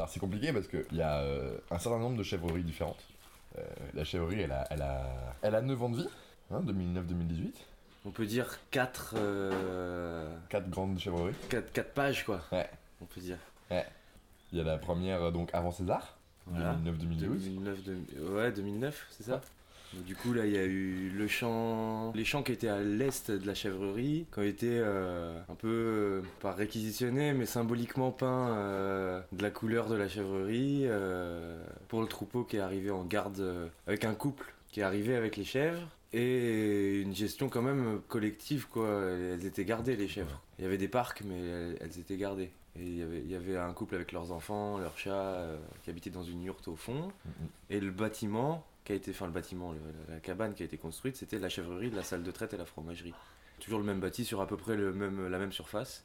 Alors c'est compliqué parce qu'il y a un certain nombre de chèvreries différentes. La chèvrerie, elle a 9 ans de vie, hein, 2009-2018. On peut dire 4 grandes chèvreries. 4 pages, quoi. Ouais. On peut dire. Ouais. Il y a la première, donc avant César, Voilà. 2009-2012. Ouais, 2009, c'est ça. Donc, du coup, là, il y a eu les champs qui étaient à l'est de la chèvrerie, qui ont été un peu, pas réquisitionnés, mais symboliquement peints de la couleur de la chèvrerie, pour le troupeau qui est arrivé en garde avec un couple qui est arrivé avec les chèvres, et une gestion quand même collective, quoi. Elles étaient gardées, les chèvres. Il y avait des parcs, mais elles étaient gardées. Et il y avait un couple avec leurs enfants, leurs chats, qui habitaient dans une yourte au fond, et le bâtiment... la cabane qui a été construite, c'était la chèvrerie, la salle de traite et la fromagerie. Toujours le même bâti sur à peu près la même surface,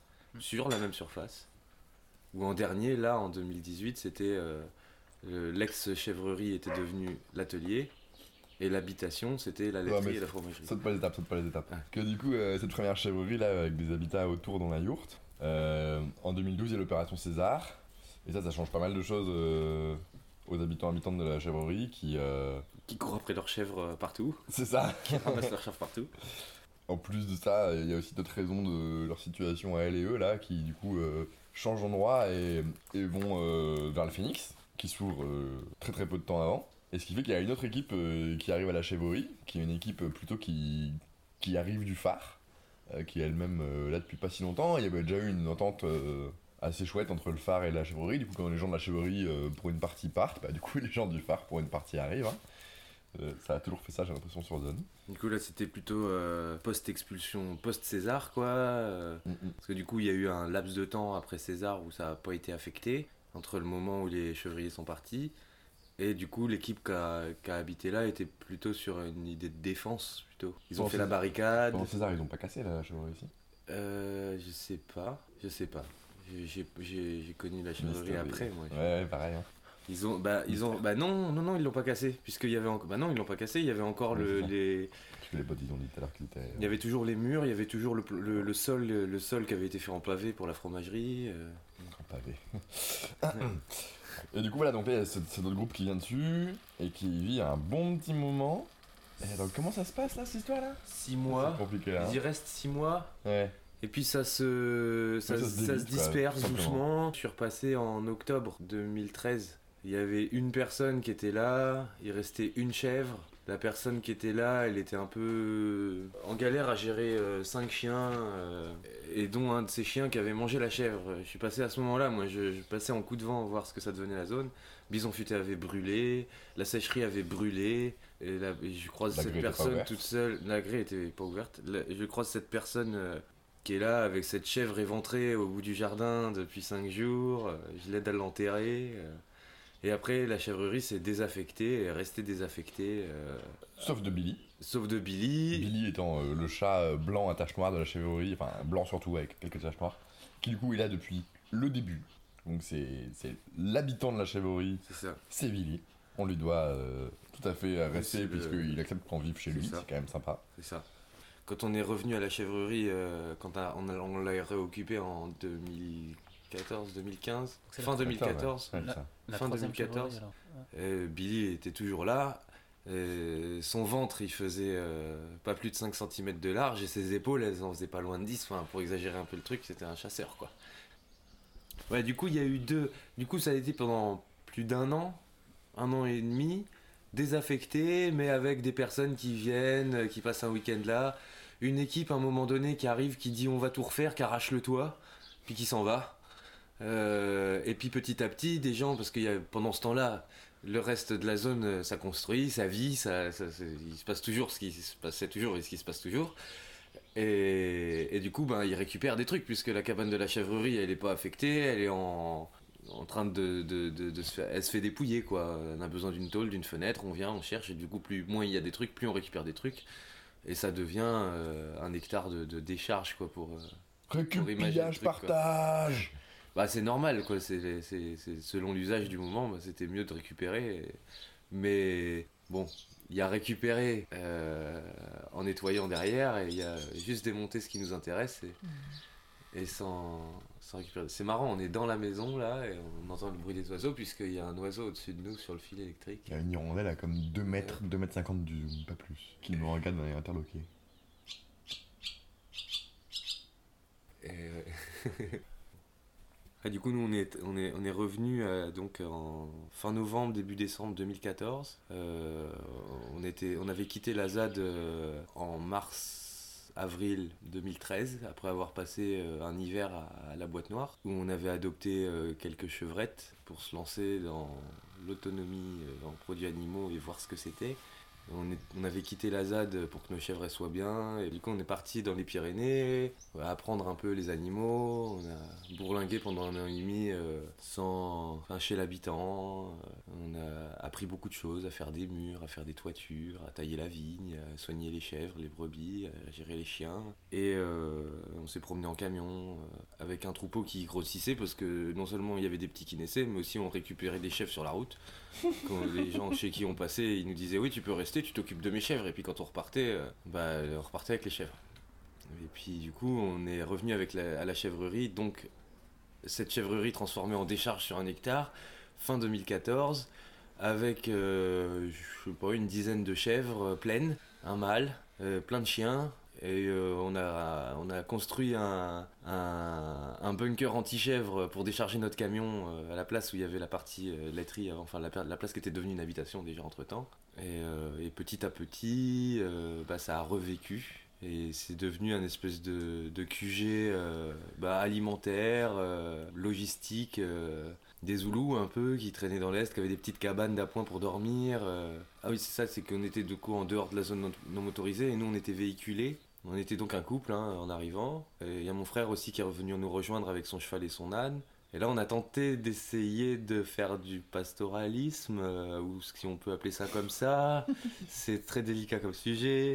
Ou en dernier, là, en 2018, c'était l'ex-chèvrerie était devenue l'atelier, et l'habitation, c'était la laiterie et la fromagerie. Saute pas les étapes. Ah. Que du coup, cette première chèvrerie, là, avec des habitats autour dans la yourte, en 2012, il y a l'opération César, et ça change pas mal de choses... aux habitantes de la chèvrerie qui courent après leurs chèvres partout. C'est ça. Qui ramassent leurs chèvres partout. En plus de ça, il y a aussi d'autres raisons de leur situation à elle et eux, là, qui du coup changent d'endroit et vont vers le Phénix, qui s'ouvre très très peu de temps avant. Et ce qui fait qu'il y a une autre équipe qui arrive à la chèvrerie, qui est une équipe plutôt qui arrive du phare, qui est elle-même là depuis pas si longtemps. Il y avait déjà eu une entente... assez chouette entre le phare et la chèvrerie. Du coup, quand les gens de la chèvrerie pour une partie partent, bah, du coup les gens du phare pour une partie arrivent, hein. Ça a toujours fait ça, j'ai l'impression, sur Zone. Du coup là c'était plutôt post-expulsion, post-César, quoi, parce que du coup il y a eu un laps de temps après César où ça n'a pas été affecté, entre le moment où les chevriers sont partis, et du coup l'équipe qui a habité là était plutôt sur une idée de défense plutôt. Ils ont fait la barricade. Pendant César, ils ont pas cassé la chèvrerie ici? Je sais pas. J'ai connu la chèvrerie après, moi. Ouais, pareil. Hein. Non, ils l'ont pas cassé, puisqu'il y avait non, ils l'ont pas cassé, il y avait encore les... Parce que les potes, ils ont dit tout à l'heure qu'ils étaient... Il y avait toujours les murs, il y avait toujours le sol qui avait été fait en pavé pour la fromagerie. En pavé. Et du coup, voilà, donc là, c'est notre groupe qui vient dessus, et qui vit un bon petit moment. Et donc, comment ça se passe, là, cette histoire-là? 6 mois. C'est compliqué, là. Ils y restent 6 mois. Ouais. Et puis ça se disperse quoi, doucement. Je suis repassé en octobre 2013. Il y avait une personne qui était là, il restait une chèvre. La personne qui était là, elle était un peu en galère à gérer 5 chiens, et dont un de ces chiens qui avait mangé la chèvre. Je suis passé à ce moment-là, moi je passais en coup de vent voir ce que ça devenait la zone. Bison futé avait brûlé, la sécherie avait brûlé, et je croise cette personne toute seule. La grille était pas ouverte. Je croise cette personne... qui est là avec cette chèvre éventrée au bout du jardin depuis 5 jours, je l'aide à l'enterrer, et après la chèvrerie s'est désaffectée, est restée désaffectée. Sauf de Billy. Billy étant le chat blanc à taches noires de la chèvrerie, enfin blanc surtout avec quelques taches noires, qui du coup est là depuis le début. Donc c'est l'habitant de la chèvrerie, c'est Billy. On lui doit tout à fait rester puisqu'il accepte qu'on vive chez lui, c'est quand même sympa. C'est ça. Quand on est revenu à la chèvrerie, quand on l'a réoccupé en 2014-2015, fin 2014, fin 2014, Billy était toujours là. Son ventre, il faisait pas plus de 5 cm de large, et ses épaules, elles en faisaient pas loin de 10. Enfin, pour exagérer un peu le truc, c'était un chasseur, quoi. Ouais, du coup, il y a eu Du coup, ça a été pendant plus d'1 an, 1 an et demi, désaffecté, mais avec des personnes qui viennent, qui passent un week-end là. Une équipe à un moment donné qui arrive, qui dit on va tout refaire, qui arrache le toit, puis qui s'en va. Et puis petit à petit, des gens, parce que pendant ce temps-là, le reste de la zone, ça construit, ça vit, il se passe toujours ce qui se passait toujours et ce qui se passe toujours. Et du coup, ils récupèrent des trucs, puisque la cabane de la chèvrerie, elle est pas affectée, elle est en train de se faire, elle se fait dépouiller, quoi. On a besoin d'une tôle, d'une fenêtre, on vient, on cherche, et du coup, moins il y a des trucs, plus on récupère des trucs. Et ça devient un hectare de décharge, quoi, pour récupillage, partage quoi. Bah c'est normal, quoi, c'est selon l'usage du moment, c'était mieux de récupérer. Mais bon, il y a récupéré en nettoyant derrière, et il y a juste démonté ce qui nous intéresse, et sans C'est marrant, on est dans la maison là et on entend le bruit des oiseaux puisqu'il y a un oiseau au-dessus de nous sur le fil électrique. Il y a une hirondelle à comme 2 mètres, 2 mètres 50 du zoom, pas plus, qui nous regarde dans les interloqués. Et du coup, nous, on est revenu donc en fin novembre, début décembre 2014. On avait quitté la ZAD en mars-avril 2013, après avoir passé un hiver à la Boîte Noire, où on avait adopté quelques chevrettes pour se lancer dans l'autonomie en produits animaux et voir ce que c'était. On avait quitté la ZAD pour que nos chèvres soient bien, et du coup on est parti dans les Pyrénées, apprendre un peu les animaux. On a bourlingué pendant 1 an et demi chez l'habitant. On a appris beaucoup de choses, à faire des murs, à faire des toitures, à tailler la vigne, à soigner les chèvres, les brebis, à gérer les chiens. Et on s'est promené en camion avec un troupeau qui grossissait parce que non seulement il y avait des petits qui naissaient, mais aussi on récupérait des chèvres sur la route. Quand les gens chez qui on passait, ils nous disaient oui, tu peux rester, tu t'occupes de mes chèvres. Et puis quand on repartait, on repartait avec les chèvres. Et puis du coup, on est revenu à la chèvrerie. Donc cette chèvrerie transformée en décharge sur 1 hectare, fin 2014, avec je sais pas, une dizaine de chèvres pleines, un mâle, plein de chiens. Et on a construit un bunker anti-chèvre pour décharger notre camion à la place où il y avait la partie laiterie, enfin la place qui était devenue une habitation déjà entre-temps. Et petit à petit, ça a revécu. Et c'est devenu un espèce de QG alimentaire, logistique, des Zoulous un peu qui traînaient dans l'Est, qui avaient des petites cabanes d'appoint pour dormir. Ah oui, c'est ça, c'est qu'on était du coup en dehors de la zone non motorisée et nous on était véhiculés. On était donc un couple en arrivant. Il y a mon frère aussi qui est revenu nous rejoindre avec son cheval et son âne. Et là, on a tenté d'essayer de faire du pastoralisme, ou si on peut appeler ça comme ça. C'est très délicat comme sujet.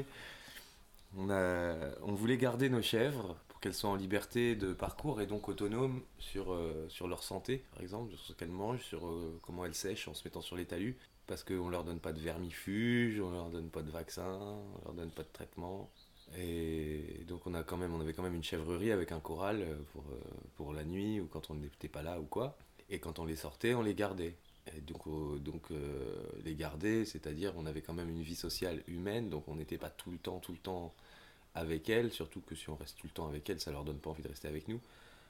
On voulait garder nos chèvres pour qu'elles soient en liberté de parcours et donc autonomes sur leur santé, par exemple, sur ce qu'elles mangent, sur comment elles sèchent en se mettant sur les talus. Parce qu'on leur donne pas de vermifuge, on leur donne pas de vaccin, on leur donne pas de traitement. Et donc on avait quand même une chèvrerie avec un corral pour la nuit ou quand on n'était pas là ou quoi. Et quand on les sortait, on les gardait. Et donc les garder, c'est-à-dire on avait quand même une vie sociale humaine, donc on n'était pas tout le temps avec elles, surtout que si on reste tout le temps avec elles, ça leur donne pas envie de rester avec nous.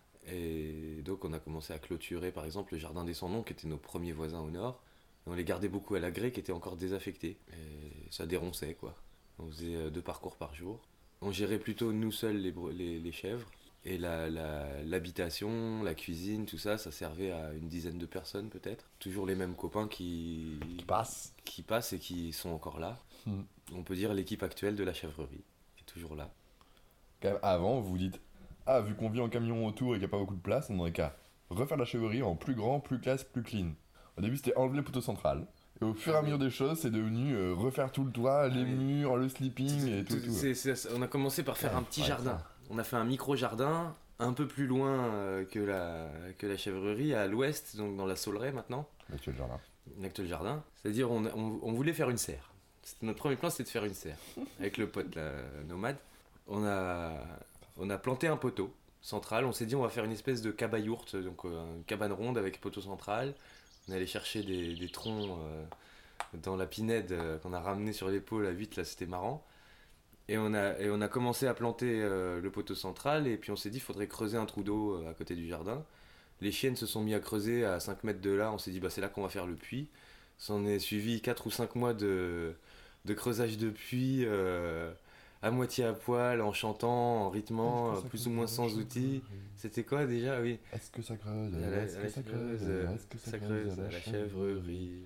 Et donc on a commencé à clôturer par exemple le jardin des Sans-Noms qui était nos premiers voisins au nord. Et on les gardait beaucoup à l'agré qui était encore désaffecté. Et ça déronçait quoi. On faisait 2 parcours par jour. On gérait plutôt nous seuls les chèvres. Et l'habitation, la cuisine, tout ça, ça servait à une dizaine de personnes peut-être. Toujours les mêmes copains qui passent et qui sont encore là. On peut dire l'équipe actuelle de la chèvrerie est toujours là. Avant, vous vous dites, vu qu'on vit en camion autour et qu'il n'y a pas beaucoup de place, on n'aurait qu'à refaire la chèvrerie en plus grand, plus classe, plus clean. Au début, c'était enlever le poteau central. Et au fur et à mesure des choses, c'est devenu refaire tout le toit, les murs, le sleeping et tout. On a commencé par faire un petit jardin. On a fait un micro-jardin un peu plus loin que la chèvrerie, à l'ouest, donc dans la Sauleraie maintenant. L'actuel jardin. C'est-à-dire on voulait faire une serre. Notre premier plan, c'était de faire une serre. Avec le pote nomade. On a planté un poteau central. On s'est dit on va faire une espèce de cabayourte, donc une cabane ronde avec poteau central. On est allé chercher des troncs dans la pinède qu'on a ramené sur l'épaule à 8, là c'était marrant. Et on a commencé à planter le poteau central et puis on s'est dit il faudrait creuser un trou d'eau à côté du jardin. Les chiennes se sont mis à creuser à 5 mètres de là, on s'est dit c'est là qu'on va faire le puits. S'en est suivi 4 ou 5 mois de creusage de puits à moitié à poil, en chantant, en rythmant, plus ou moins sans outils. C'était quoi déjà? Oui. Est-ce que ça creuse? Est-ce que ça creuse? Est-ce que ça creuse à la chèvrerie?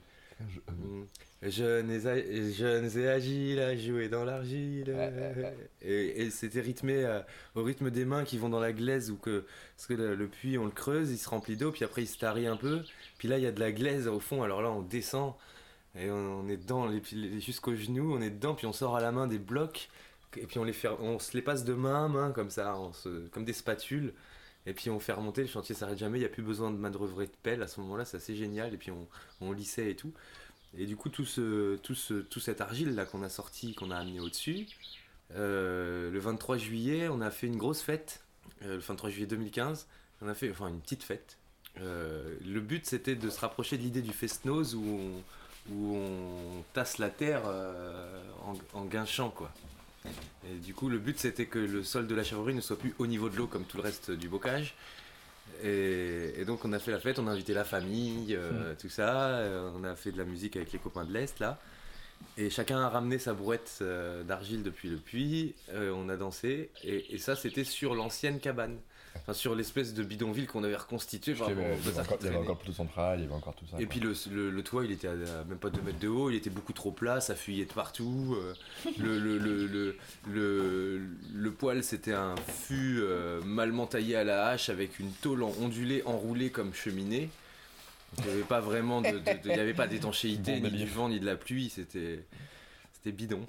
Jeunes et agiles à jouer dans l'argile. Et c'était rythmé au rythme des mains qui vont dans la glaise, parce que le puits on le creuse, il se remplit d'eau, puis après il se tarit un peu, puis là il y a de la glaise au fond, alors là on descend et on est dedans jusqu'aux genoux, on est dedans, puis on sort à la main des blocs et puis on se les passe de main à main comme ça, comme des spatules. Et puis on fait remonter, le chantier s'arrête jamais, il n'y a plus besoin de manœuvrer de pelle à ce moment-là, c'est assez génial. Et puis on lissait et tout. Et du coup, tout cette argile là qu'on a sorti, qu'on a amené au-dessus, le 23 juillet, on a fait une grosse fête, le 23 juillet 2015, On a fait une petite fête. Le but c'était de se rapprocher de l'idée du fest-noz où on tasse la terre en guinchant quoi. Et du coup le but c'était que le sol de la chèvrerie ne soit plus au niveau de l'eau comme tout le reste du bocage. Et donc on a fait la fête, on a invité la famille, tout ça, on a fait de la musique avec les copains de l'Est là. Et chacun a ramené sa brouette d'argile depuis le puits, on a dansé, et ça c'était sur l'ancienne cabane. Enfin, sur l'espèce de bidonville qu'on avait reconstitué. Il y avait encore le poteau central, il y avait encore tout ça. Et puis le toit, il était à même pas 2 mètres de haut, il était beaucoup trop plat, ça fuyait de partout. Le poêle, c'était un fût malement taillé à la hache avec une tôle ondulée, enroulée comme cheminée. Il n'y avait pas vraiment il y avait pas d'étanchéité, ni du vent, ni de la pluie, c'était bidon.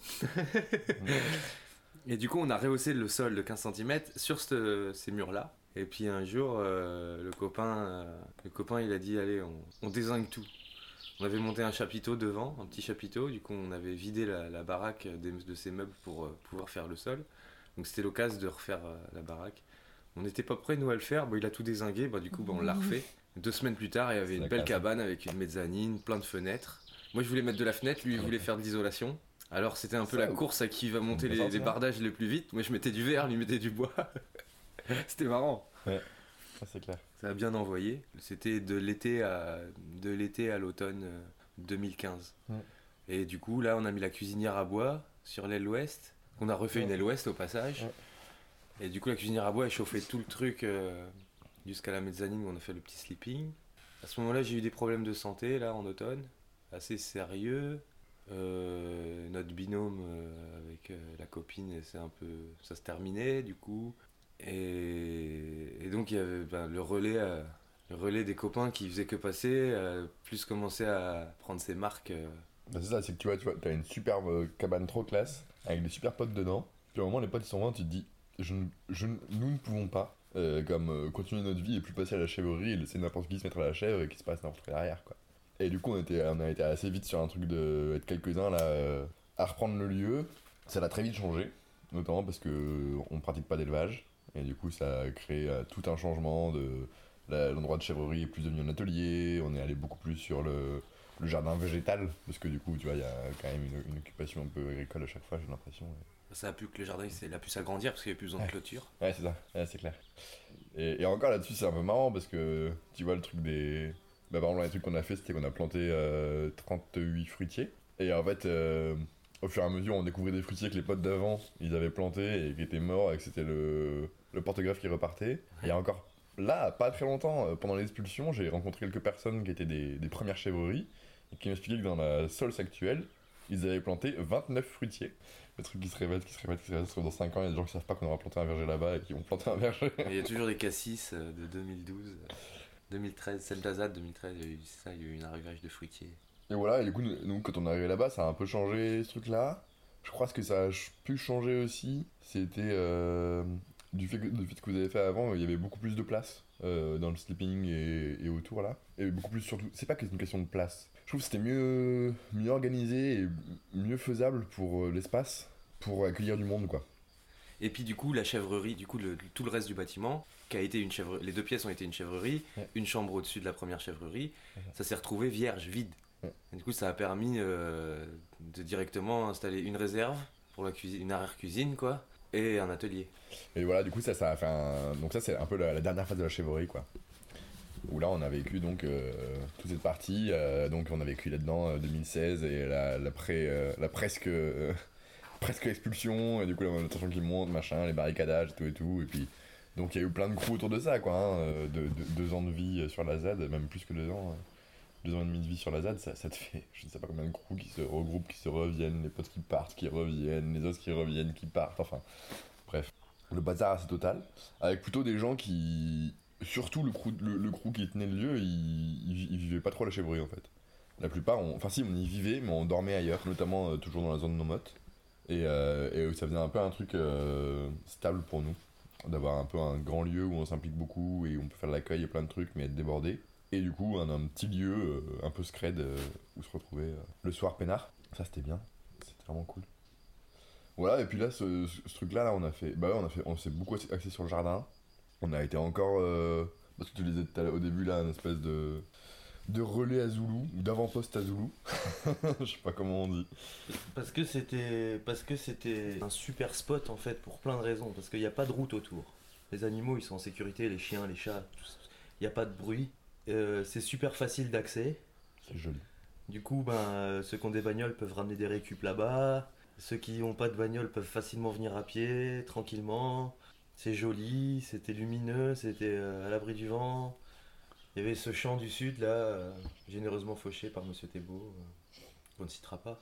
Et du coup, on a rehaussé le sol de 15 cm sur ces murs-là. Et puis un jour, le copain, il a dit allez, on dézingue tout. On avait monté un chapiteau devant, un petit chapiteau. Du coup, on avait vidé la baraque de ses meubles pour pouvoir faire le sol. Donc c'était l'occasion de refaire la baraque. On n'était pas prêts, nous, à le faire. Bon, il a tout dézingué. Du coup, on l'a refait. 2 semaines plus tard, il y avait une belle cabane avec une mezzanine, plein de fenêtres. Moi, je voulais mettre de la fenêtre. Lui, il voulait faire de l'isolation. Alors c'était un peu la course à qui va monter les bardages les plus vite. Moi je mettais du verre, lui mettait du bois. C'était marrant. Ouais, ça c'est clair. Ça a bien envoyé. C'était de l'été à l'automne 2015. Ouais. Et du coup là on a mis la cuisinière à bois sur l'aile ouest. On a refait une aile ouest au passage. Ouais. Et du coup la cuisinière à bois elle chauffait tout le truc jusqu'à la mezzanine où on a fait le petit sleeping. À ce moment-là j'ai eu des problèmes de santé là en automne, assez sérieux. Notre binôme avec la copine, ça se terminait du coup, et donc il y avait le relais des copains qui faisait que passer, plus commencer à prendre ses marques. C'est ça, c'est que tu vois, t'as une superbe cabane trop classe avec des super potes dedans. Puis au moment les potes ils sont loin, tu te dis nous ne pouvons pas continuer notre vie et plus passer à la chèvrerie et laisser n'importe qui se mettre à la chèvre et qui se passe n'importe quoi derrière quoi. Et du coup, on a été assez vite sur un truc de être quelques-uns là à reprendre le lieu. Ça l'a très vite changé, notamment parce qu'on ne pratique pas d'élevage. Et du coup, ça a créé tout un changement. L'endroit de chèvrerie est plus devenu un atelier. On est allé beaucoup plus sur le jardin végétal. Parce que du coup, tu vois, il y a quand même une occupation un peu agricole à chaque fois, j'ai l'impression. Ça a pu que le jardin il a pu s'agrandir parce qu'il n'y avait plus besoin de clôture. Ouais, c'est ça, ouais, c'est clair. Et encore là-dessus, c'est un peu marrant parce que tu vois le truc des. Par exemple, les trucs qu'on a fait, c'était qu'on a planté 38 fruitiers. Et en fait, au fur et à mesure, on découvrait des fruitiers que les potes d'avant, ils avaient plantés et qui étaient morts et que c'était le porte-greffe qui repartait. Ouais. Et encore là, pas très longtemps, pendant l'expulsion, j'ai rencontré quelques personnes qui étaient des premières chèvreries et qui m'expliquaient que dans la Sols actuelle, ils avaient planté 29 fruitiers. Le truc qui se répète, dans 5 ans, il y a des gens qui savent pas qu'on aura planté un verger là-bas et qui vont planter un verger. Il y a toujours des cassis de 2012. 2013, celle d'Azad 2013, il y a eu un arrivage de fruitiers. Et voilà, et du coup, nous, quand on est arrivé là-bas, ça a un peu changé ce truc-là. Je crois que ça a pu changer aussi, c'était du fait que vous avez fait avant, il y avait beaucoup plus de place dans le sleeping et autour là. Et beaucoup plus surtout, c'est pas que c'est une question de place. Je trouve que c'était mieux organisé et mieux faisable pour l'espace, pour accueillir du monde quoi. Et puis du coup, la chèvrerie, tout le reste du bâtiment, qui a été une chèvrerie, les 2 pièces ont été une chèvrerie, ouais. Une chambre au-dessus de la première chèvrerie, ouais. Ça s'est retrouvé vierge, vide. Ouais. Et du coup, ça a permis de directement installer une réserve pour la cuisine, une arrière-cuisine, quoi, et un atelier. Et voilà, du coup, ça a fait donc ça, c'est un peu la dernière phase de la chèvrerie, quoi. Où là, on a vécu donc toute cette partie, donc on a vécu là-dedans 2016 et la presque expulsion, et du coup la tension qui monte, machin, les barricadages et tout, et puis donc il y a eu plein de crews autour de ça quoi, hein, 2 ans de vie sur la ZAD, même plus que 2 ans, 2 ans et demi de vie sur la ZAD, ça te fait je ne sais pas combien de crews qui se regroupent, qui se reviennent, les potes qui partent, qui reviennent, les autres qui reviennent, qui partent, enfin bref, le bazar assez total, avec plutôt des gens qui, surtout le crew qui tenait le lieu, ils vivaient pas trop la chèvrerie en fait. La plupart, enfin si on y vivait, mais on dormait ailleurs, notamment toujours dans la zone no-motte. Et ça faisait un peu un truc stable pour nous, d'avoir un peu un grand lieu où on s'implique beaucoup et où on peut faire de l'accueil et plein de trucs mais être débordé. Et du coup un petit lieu un peu scred où se retrouver le soir peinard. Ça c'était bien, c'était vraiment cool. Voilà, et puis là ce truc là on s'est beaucoup axé sur le jardin. On a été encore Parce que tu disais au début là, un espèce de relais à Zoulou, ou d'avant-poste à Zoulou. Je sais pas comment on dit. Parce que c'était un super spot en fait pour plein de raisons. Parce qu'il n'y a pas de route autour. Les animaux ils sont en sécurité, les chiens, les chats, il n'y a pas de bruit. C'est super facile d'accès. C'est joli. Du coup, ceux qui ont des bagnoles peuvent ramener des récup là-bas. Ceux qui n'ont pas de bagnole peuvent facilement venir à pied, tranquillement. C'est joli, c'était lumineux, c'était à l'abri du vent. Il y avait ce champ du sud là, généreusement fauché par Monsieur Thébault. On ne citera pas.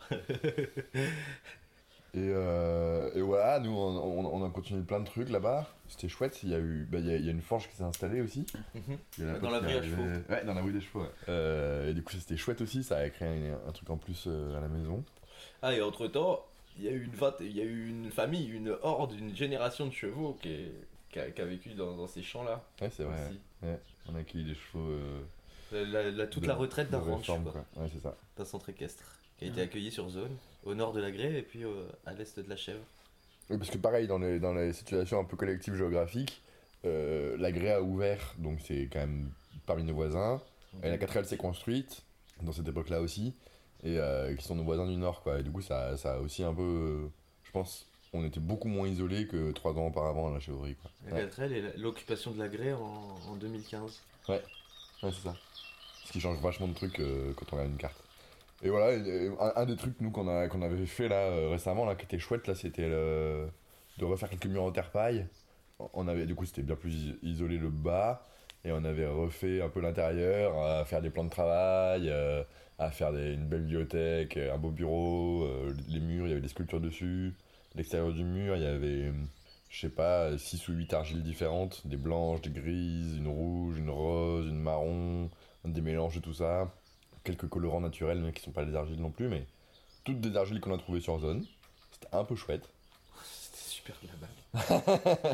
Et voilà, nous on a continué plein de trucs là-bas. C'était chouette. Il y a une forge qui s'est installée aussi. Dans l'abri à chevaux. Ouais, dans l'abri des chevaux. Ouais. Et du coup, c'était chouette aussi. Ça a créé un truc en plus à la maison. Ah, et entre temps, il y a eu une famille, une horde, une génération de chevaux qui a vécu dans ces champs-là. Ouais, c'est vrai. Ouais. On a accueilli des chevaux. Toute la retraite d'un ranch, quoi. Ouais, c'est ça. D'un centre équestre. Qui a été accueilli sur zone, au nord de la Grève et puis à l'est de la Chèvre. Oui, parce que pareil, dans les situations un peu collectives géographiques, la Grève a ouvert, donc c'est quand même parmi nos voisins. Et la 4L s'est construite, dans cette époque-là aussi, et qui sont nos voisins du nord, quoi. Et du coup, ça a aussi un peu. Je pense, on était beaucoup moins isolés que 3 ans auparavant à la chèvrerie, quoi. La 4L et l'occupation de la Grève en 2015. Ouais, c'est ça. Ce qui change vachement de trucs quand on regarde une carte. Et voilà, un des trucs nous qu'on avait fait là récemment là qui était chouette là, c'était de refaire quelques murs en terre paille. Du coup c'était bien plus isolé le bas et on avait refait un peu l'intérieur, à faire des plans de travail, à faire une belle bibliothèque, un beau bureau, les murs, il y avait des sculptures dessus. L'extérieur du mur, il y avait je sais pas 6 ou 8 argiles différentes, des blanches, des grises, une rouge, une rose, une marron, des mélanges de tout ça. Quelques colorants naturels, mais qui sont pas des argiles non plus, mais toutes des argiles qu'on a trouvées sur zone. C'était un peu chouette. C'était super global.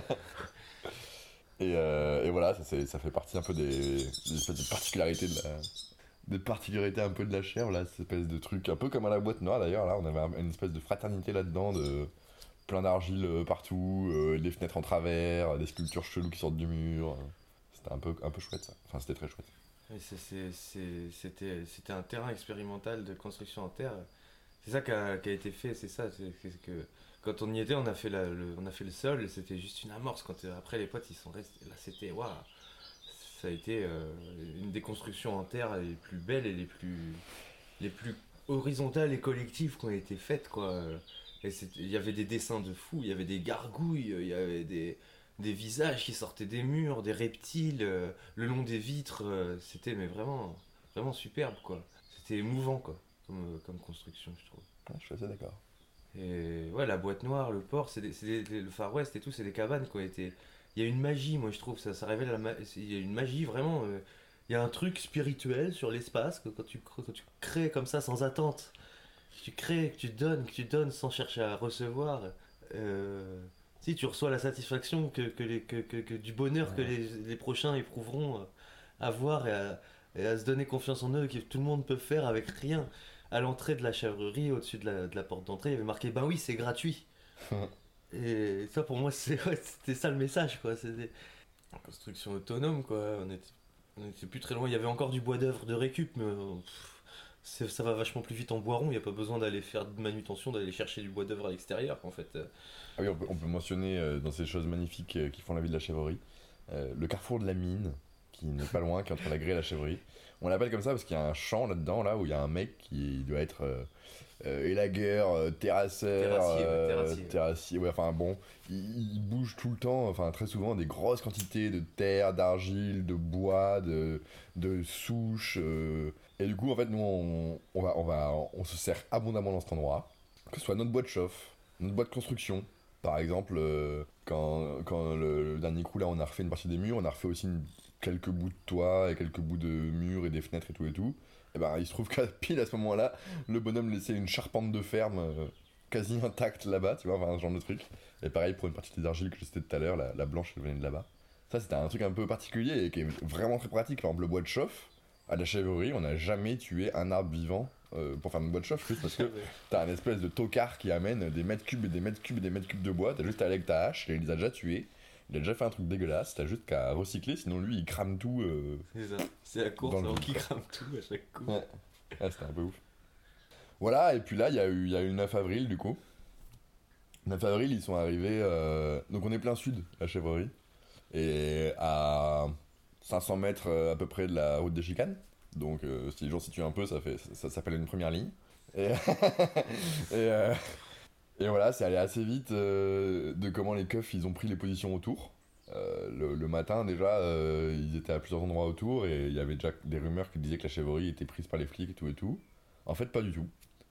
et voilà, ça fait partie un peu des espèces de particularités des particularités un peu de la chèvre, là, cette espèce de truc, un peu comme à la boîte noire d'ailleurs, là, on avait une espèce de fraternité là-dedans, de plein d'argile partout, des fenêtres en travers, des sculptures cheloues qui sortent du mur. C'était un peu chouette ça, enfin c'était très chouette. Oui, c'était un terrain expérimental de construction en terre. C'est ça qui a été fait, c'est ça. C'est que quand on y était, on a fait le sol, c'était juste une amorce. Après les potes ils sont restés, là c'était waouh. Ça a été une des constructions en terre les plus belles et les plus horizontales et collectives qui ont été faites, quoi. Et il y avait des dessins de fous, il y avait des gargouilles, il y avait des visages qui sortaient des murs, des reptiles, le long des vitres, c'était mais vraiment, vraiment superbe, quoi. C'était émouvant, quoi, comme construction, je trouve. Ouais, je suis assez d'accord. Et ouais, la boîte noire, le port, le Far West et tout, c'est des cabanes qui ont été... Il y a une magie, moi je trouve, ça révèle il y a une magie vraiment... il y a un truc spirituel sur l'espace, que quand tu crées comme ça sans attente, tu crées, que tu donnes sans chercher à recevoir... Si tu reçois la satisfaction que du bonheur que les prochains éprouveront à voir et à se donner confiance en eux, que tout le monde peut faire avec rien. À l'entrée de la chèvrerie, au-dessus de la porte d'entrée, il y avait marqué ben oui, c'est gratuit. Et ça pour moi c'était ça le message, quoi. C'était une construction autonome, quoi. On était plus très loin, il y avait encore du bois d'œuvre de récup, mais ça va vachement plus vite en Boiron, il n'y a pas besoin d'aller faire de manutention, d'aller chercher du bois d'œuvre à l'extérieur, en fait. Ah oui, on peut mentionner dans ces choses magnifiques qui font la vie de la chèvrerie, le carrefour de la mine, qui n'est pas loin, qui est entre la Grève et la chèvrerie. On l'appelle comme ça parce qu'il y a un champ là-dedans, là, où il y a un mec qui doit être élagueur, terrassier, ouais, enfin bon, il bouge tout le temps, enfin très souvent, des grosses quantités de terre, d'argile, de bois, de souches. Et du coup, en fait, nous, on se sert abondamment dans cet endroit, que ce soit notre bois de chauffe, notre bois de construction. Par exemple, quand le dernier coup, là, on a refait une partie des murs, on a refait aussi quelques bouts de toit et quelques bouts de murs et des fenêtres et tout. Et ben, il se trouve qu'à pile à ce moment-là, le bonhomme laissait une charpente de ferme quasi intacte là-bas, tu vois, enfin, ce genre de truc. Et pareil pour une partie des argiles que je citais tout à l'heure, la blanche, elle venait de là-bas. Ça, c'était un truc un peu particulier et qui est vraiment très pratique. Par exemple, le bois de chauffe, à la chèvrerie, on n'a jamais tué un arbre vivant pour faire une boîte de chauffe, juste parce que t'as un espèce de tocard qui amène des mètres cubes et des mètres cubes et des mètres cubes de bois, t'as juste à aller avec ta hache, et il les a déjà tués, il a déjà fait un truc dégueulasse, t'as juste qu'à recycler, sinon lui il crame tout. C'est ça, c'est la course alors qu'il crame tout à chaque coup. Ouais, c'était un peu ouf. Voilà, et puis là, il y a eu le 9 avril du coup. 9 avril, ils sont arrivés. Donc on est plein sud, la chèvrerie. Et à 500 mètres à peu près de la route des Chicanes. Donc si les gens situent un peu, ça s'appelle une première ligne. Et, et voilà, c'est allé assez vite de comment les keufs ils ont pris les positions autour. Le matin déjà, ils étaient à plusieurs endroits autour et il y avait déjà des rumeurs qui disaient que la chèvrerie était prise par les flics et tout. En fait, pas du tout.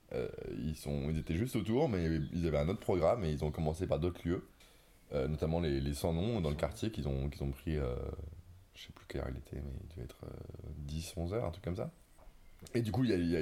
Ils étaient juste autour, mais ils avaient un autre programme et ils ont commencé par d'autres lieux, notamment les sans-noms dans le quartier qu'ils ont pris. Je sais plus quelle heure il était, mais il devait être 10-11 heures, un truc comme ça. Et du coup,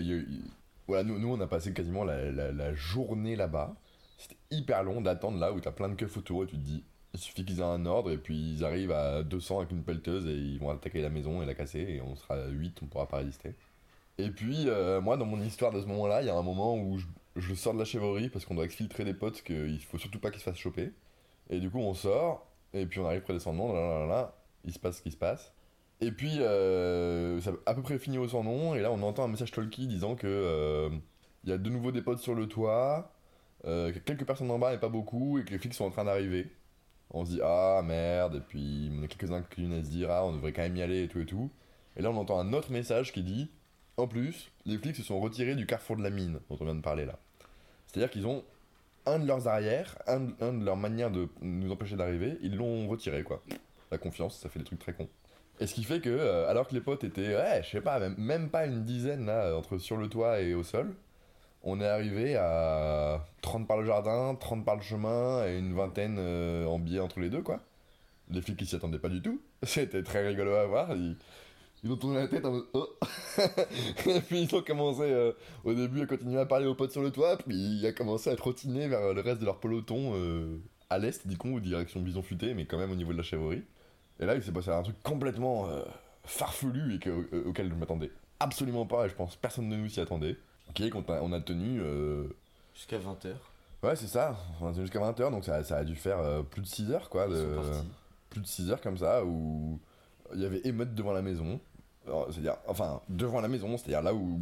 voilà, nous on a passé quasiment la journée là-bas. C'était hyper long d'attendre là où t'as plein de keufs autour et tu te dis, il suffit qu'ils aient un ordre et puis ils arrivent à 200 avec une pelleteuse et ils vont attaquer la maison et la casser et on sera 8, on pourra pas résister. Et puis, moi, dans mon histoire de ce moment-là, il y a un moment où je sors de la chèvrerie parce qu'on doit exfiltrer des potes qu'il faut surtout pas qu'ils se fassent choper. Et du coup, on sort, et puis on arrive près des sans-noms, là, il se passe ce qui se passe. Et puis, ça a à peu près fini au sans-nom, et là, on entend un message talkie disant que il y a de nouveau des potes sur le toit, que quelques personnes en bas, mais pas beaucoup, et que les flics sont en train d'arriver. On se dit, ah merde, et puis on est quelques-uns qui viennent à se dire, ah, on devrait quand même y aller, et tout et tout. Et là, on entend un autre message qui dit, en plus, les flics se sont retirés du carrefour de la mine, dont on vient de parler là. C'est-à-dire qu'ils ont un de leurs arrières, un de leurs manières de nous empêcher d'arriver, ils l'ont retiré quoi. La confiance, ça fait des trucs très cons. Et ce qui fait que, alors que les potes étaient, ouais, je sais pas, même pas une dizaine là, entre sur le toit et au sol, on est arrivé à 30 par le jardin, 30 par le chemin, et une vingtaine en biais entre les deux quoi. Les flics ils s'y attendaient pas du tout, c'était très rigolo à voir. Ils ont tourné la tête en mode oh. Et puis ils ont commencé au début à continuer à parler aux potes sur le toit, puis il a commencé à trottiner vers le reste de leur peloton à l'est, dit-on, ou direction Bison Futé, mais quand même au niveau de la chèvrerie. Et là il s'est passé un truc complètement farfelu et auquel je m'attendais absolument pas, et je pense personne de nous s'y attendait. Ok, on a tenu. Jusqu'à 20h. Ouais, c'est ça, on a tenu jusqu'à 20h, donc ça a dû faire plus de 6 heures quoi. Plus de 6 heures comme ça, où il y avait émeute devant la maison. Alors, c'est-à-dire, enfin, devant la maison, c'est-à-dire là où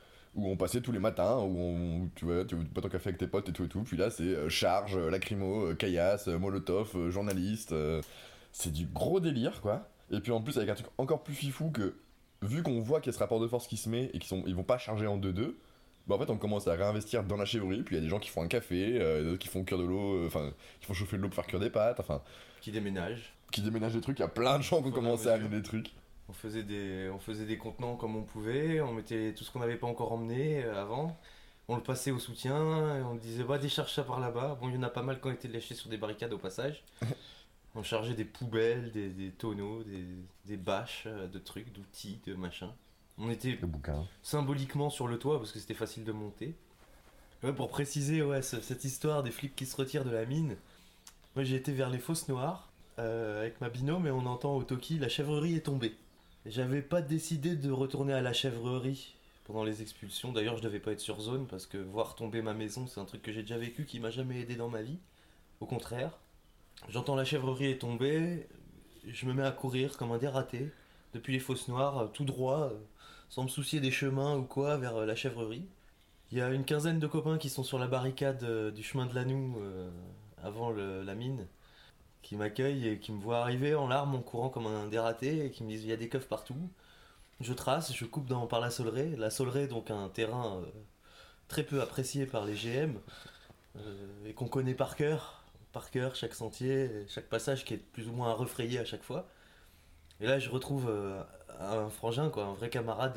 on passait tous les matins, où tu bois ton café avec tes potes et tout, puis là c'est charge, lacrymo, caillasse, molotov, journaliste, c'est du gros délire quoi. Et puis en plus avec un truc encore plus fifou que, vu qu'on voit qu'il y a ce rapport de force qui se met et ils vont pas charger en 2-2, bah en fait on commence à réinvestir dans la chèvrerie, puis il y a des gens qui font un café, d'autres qui font cuire de l'eau, qui font chauffer de l'eau pour faire cuire des pâtes, Qui déménagent des trucs, il y a plein de gens qui ont commencé à amener des trucs. On faisait des contenants comme on pouvait, on mettait tout ce qu'on n'avait pas encore emmené avant, on le passait au soutien, et on disait bah décharge ça par là-bas. Bon, il y en a pas mal qui ont été lâchés sur des barricades au passage. On chargeait des poubelles, des tonneaux, des bâches de trucs, d'outils, de machins. On était symboliquement sur le toit parce que c'était facile de monter. Ouais, pour préciser cette histoire des flics qui se retirent de la mine, moi j'ai été vers les Fosses Noires avec ma binôme et on entend au Toki la chèvrerie est tombée. J'avais pas décidé de retourner à la chèvrerie pendant les expulsions. D'ailleurs, je devais pas être sur zone parce que voir tomber ma maison, c'est un truc que j'ai déjà vécu qui m'a jamais aidé dans ma vie. Au contraire, j'entends la chèvrerie est tombée, je me mets à courir comme un dératé depuis les Fosses Noires, tout droit, sans me soucier des chemins ou quoi, vers la chèvrerie. Il y a une quinzaine de copains qui sont sur la barricade du chemin de Lannou avant la mine, qui m'accueillent et qui me voient arriver en larmes en courant comme un dératé et qui me disent il y a des keufs partout. Je trace, je coupe par la Soleraie. La Soleraie, donc un terrain très peu apprécié par les GM et qu'on connaît par cœur, chaque sentier, chaque passage qui est plus ou moins refrayé à chaque fois. Et là je retrouve un frangin, quoi, un vrai camarade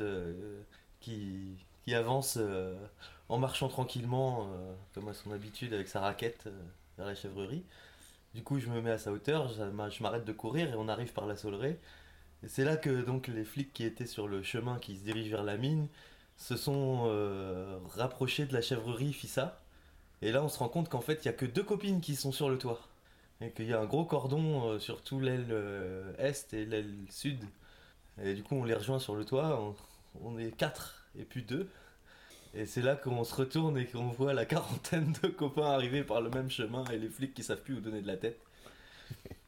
qui avance en marchant tranquillement comme à son habitude avec sa raquette vers la chèvrerie. Du coup, je me mets à sa hauteur, je m'arrête de courir et on arrive par la Soleraie. Et c'est là que donc les flics qui étaient sur le chemin qui se dirige vers la mine se sont rapprochés de la chèvrerie Fissa. Et là, on se rend compte qu'en fait, il n'y a que 2 copines qui sont sur le toit. Et qu'il y a un gros cordon sur tout l'aile est et l'aile sud. Et du coup, on les rejoint sur le toit. On est 4 et puis 2. Et c'est là qu'on se retourne et qu'on voit la quarantaine de copains arriver par le même chemin et les flics qui savent plus où donner de la tête.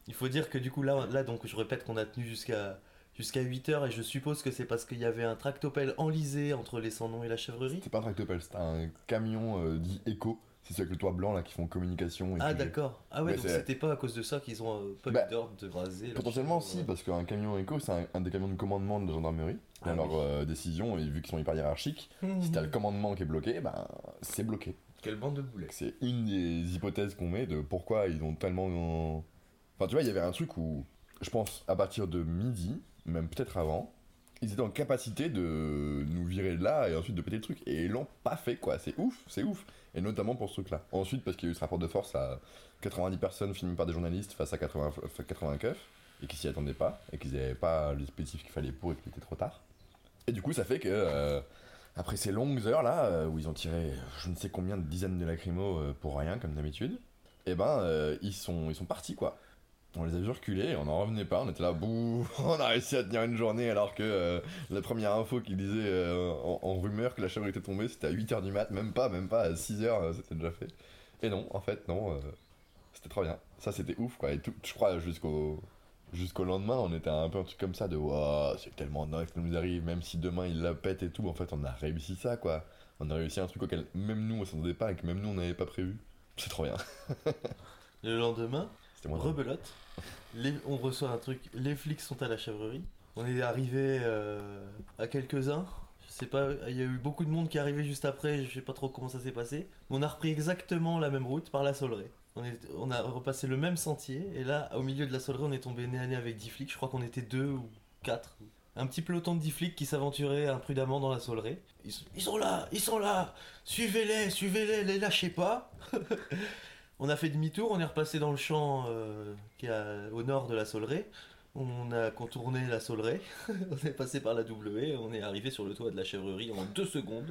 Il faut dire que du coup là donc je répète qu'on a tenu jusqu'à 8h et je suppose que c'est parce qu'il y avait un tractopelle enlisé entre les Sans Nom et la Chèvrerie. C'est pas un tractopelle, c'était un camion dit éco. C'est ceux avec le toit blanc là qui font communication. Et d'accord. Ah ouais, donc c'était pas à cause de ça qu'ils ont pas eu d'ordre de raser. Potentiellement si, parce qu'un camion éco c'est un des camions de commandement de la gendarmerie. Dans leur décision, et vu qu'ils sont hyper hiérarchiques, si t'as le commandement qui est bloqué, c'est bloqué. Quelle bande de boulets. C'est une des hypothèses qu'on met de pourquoi ils ont tellement... Enfin tu vois, il y avait un truc où, je pense, à partir de midi, même peut-être avant, ils étaient en capacité de nous virer de là et ensuite de péter le truc. Et ils l'ont pas fait quoi, c'est ouf. Et notamment pour ce truc-là. Ensuite, parce qu'il y a eu ce rapport de force à 90 personnes filmées par des journalistes face à 80 keufs, et qui s'y attendaient pas, et qu'ils n'avaient pas le dispositif qu'il fallait pour, et qu'il était trop tard. Et du coup, ça fait que, après ces longues heures là, où ils ont tiré je ne sais combien de dizaines de lacrymos pour rien, comme d'habitude, et ils sont partis quoi. On les a vu reculer, on n'en revenait pas, on était là, bouh, on a réussi à tenir une journée alors que la première info qui disait en rumeur que la chèvre était tombée, c'était à 8h du mat, même pas à 6h, c'était déjà fait. Et non, en fait, non, c'était trop bien. Ça, c'était ouf, quoi. Et tout, je crois, jusqu'au lendemain, on était un peu un truc comme ça de waouh, c'est tellement dingue ce qui nous arrive, même si demain il la pète et tout, en fait, on a réussi ça, quoi. On a réussi un truc auquel même nous on s'attendait pas et que même nous on n'avait pas prévu. C'est trop bien. Le lendemain, rebelote. On reçoit un truc, les flics sont à la Chèvrerie. On est arrivé à quelques-uns. Je sais pas, il y a eu beaucoup de monde qui est arrivé juste après, je sais pas trop comment ça s'est passé. On a repris exactement la même route par la Soleraie. On a repassé le même sentier, et là, au milieu de la Soleraie, on est tombé nez à nez avec 10 flics. Je crois qu'on était 2 ou 4. Un petit peloton de 10 flics qui s'aventuraient imprudemment dans la Soleraie. Ils sont là, suivez-les, les lâchez pas. On a fait demi-tour, on est repassé dans le champ qui est au nord de la Soleraie. On a contourné la Soleraie, on est passé par la W, on est arrivé sur le toit de la Chèvrerie en 2 secondes.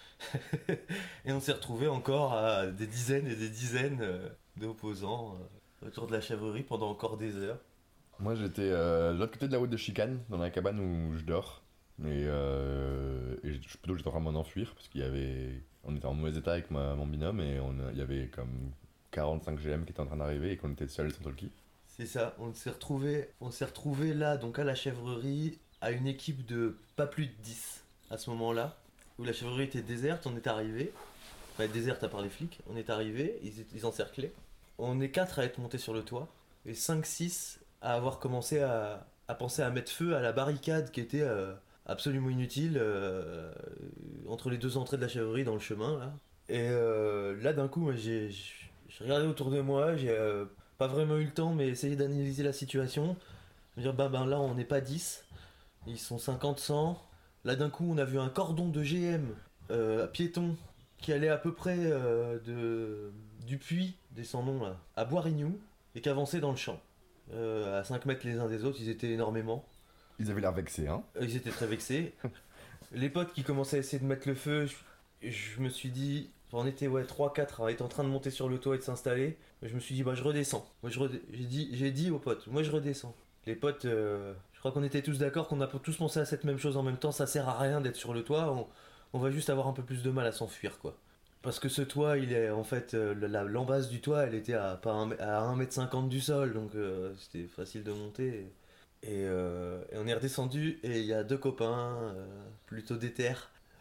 Et on s'est retrouvé encore à des dizaines et des dizaines d'opposants autour de la Chèvrerie pendant encore des heures. Moi j'étais de l'autre côté de la route de Chicane, dans la cabane où je dors. Et j'étais en train de m'en enfuir parce on était en mauvais état avec mon binôme et il y avait comme 45 GM qui étaient en train d'arriver et qu'on était seuls sans talkie. C'est ça, on s'est retrouvé là, donc à la Chèvrerie, à une équipe de pas plus de 10 à ce moment-là, où la Chèvrerie était déserte, on est arrivé, enfin déserte à part les flics, on est arrivé, ils encerclaient. On est 4 à être montés sur le toit, et 5-6 à avoir commencé à penser à mettre feu à la barricade qui était absolument inutile entre les 2 entrées de la Chèvrerie dans le chemin là. Et là d'un coup, j'ai regardé autour de moi, j'ai pas vraiment eu le temps, mais essayé d'analyser la situation. Je veux dire, là on n'est pas 10, ils sont 50-100. Là d'un coup on a vu un cordon de GM piéton qui allait à peu près du puits des Sans Nom là, à Boirignou, et qui avançait dans le champ. À 5 mètres les uns des autres, ils étaient énormément. Ils avaient l'air vexés, hein. Ils étaient très vexés. Les potes qui commençaient à essayer de mettre le feu, je me suis dit, on était 3-4 à être en train de monter sur le toit et de s'installer. Je me suis dit, je redescends. J'ai dit aux potes, moi je redescends. Les potes, je crois qu'on était tous d'accord qu'on a tous pensé à cette même chose en même temps. Ça sert à rien d'être sur le toit, on va juste avoir un peu plus de mal à s'enfuir, quoi. Parce que ce toit, il est en fait, l'embase du toit, elle était à 1m50 du sol, donc c'était facile de monter. Et on est redescendu, et il y a 2 copains, plutôt déter,